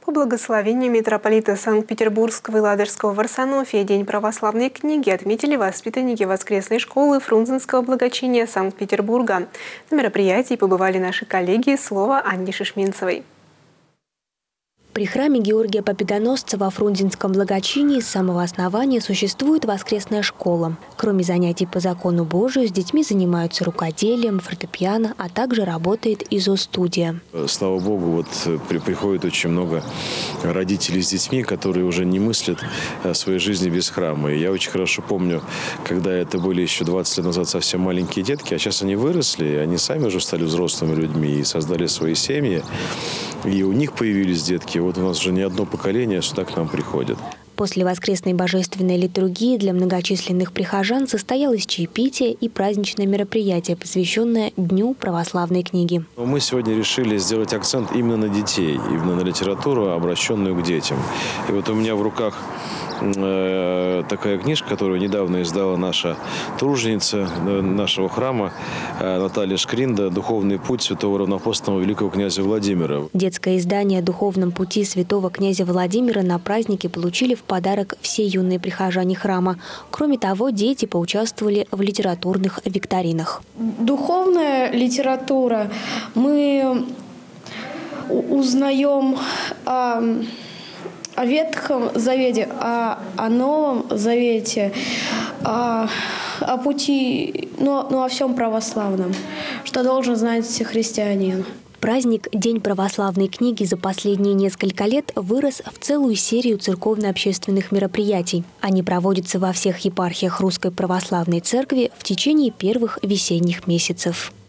По благословению митрополита Санкт-Петербургского и Ладожского в Варсонофии День православной книги отметили воспитанники воскресной школы Фрунзенского благочиния Санкт-Петербурга. На мероприятии побывали наши коллеги, слово Анне Шишминцевой. При храме Георгия Победоносца во Фрунзенском благочинии с самого основания существует воскресная школа. Кроме занятий по закону Божию, с детьми занимаются рукоделием, фортепиано, а также работает ИЗО-студия. Слава Богу, приходит очень много родителей с детьми, которые уже не мыслят своей жизни без храма. И я очень хорошо помню, когда это были еще 20 лет назад совсем маленькие детки, а сейчас они выросли, и они сами уже стали взрослыми людьми и создали свои семьи. И у них появились детки. Вот у нас уже не одно поколение сюда к нам приходит. После воскресной божественной литургии для многочисленных прихожан состоялось чаепитие и праздничное мероприятие, посвященное Дню православной книги. Мы сегодня решили сделать акцент именно на детей, именно на литературу, обращенную к детям. И вот у меня в руках такая книжка, которую недавно издала наша труженица нашего храма Наталья Шкринда «Духовный путь святого равноапостольного великого князя Владимира». Детское издание о духовном пути святого князя Владимира на празднике получили в подарок все юные прихожане храма. Кроме того, дети поучаствовали в литературных викторинах. Духовная литература. Мы узнаем о Ветхом Завете, о Новом Завете, о пути, о всем православном, что должен знать христианин. Праздник «День православной книги» за последние несколько лет вырос в целую серию церковно-общественных мероприятий. Они проводятся во всех епархиях Русской Православной Церкви в течение первых весенних месяцев.